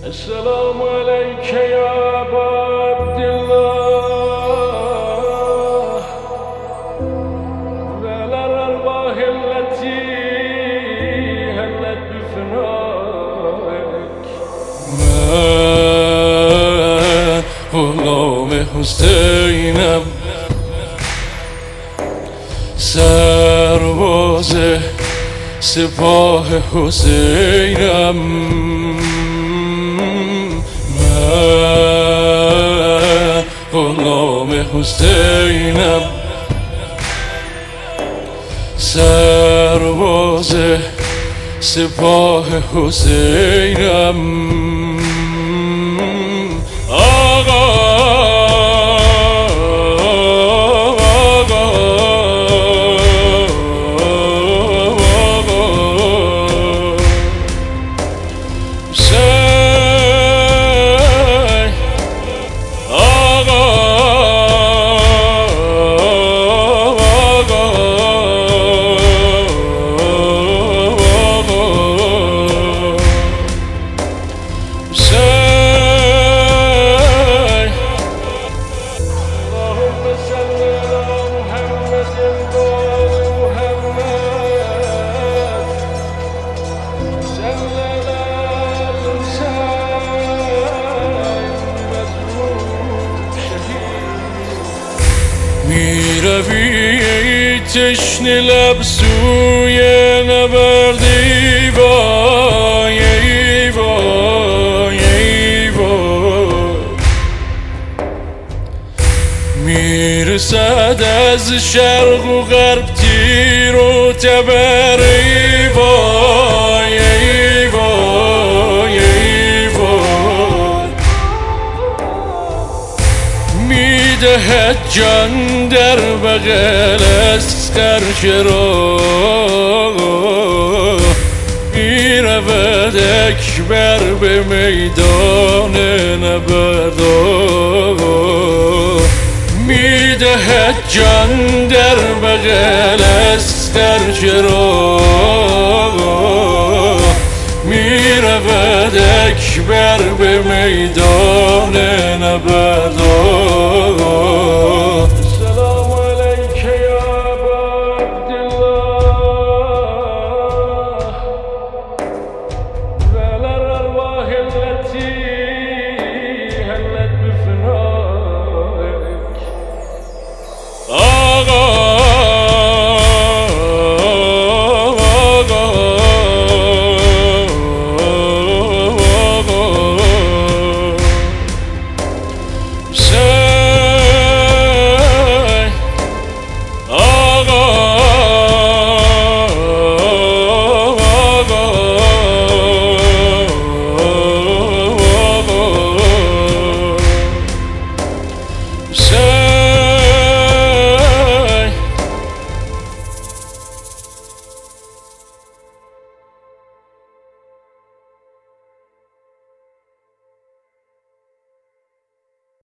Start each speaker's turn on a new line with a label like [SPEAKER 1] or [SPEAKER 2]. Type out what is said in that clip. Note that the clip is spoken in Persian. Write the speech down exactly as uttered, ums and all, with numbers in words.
[SPEAKER 1] السلام عليك يا أبا عبد الله وعلى الأرواح التي هلت بفنائك.
[SPEAKER 2] من غلام حسینم، سرباز سپاه حسینم. من غلام حسینم، سرباز سپاه حسینم. آقا میروی تشنه لب سوی نبرد. ای وای ای وای ای وای، میرسد از شرق و غرب تیر و تبر. ای وای ای وای ای وای، میدهد جان در بغل اسقر چرا میرود اکبر به میدان نبرد. میدهد جان در بغل اسقر چرا میرود اکبر به میدان نبرد.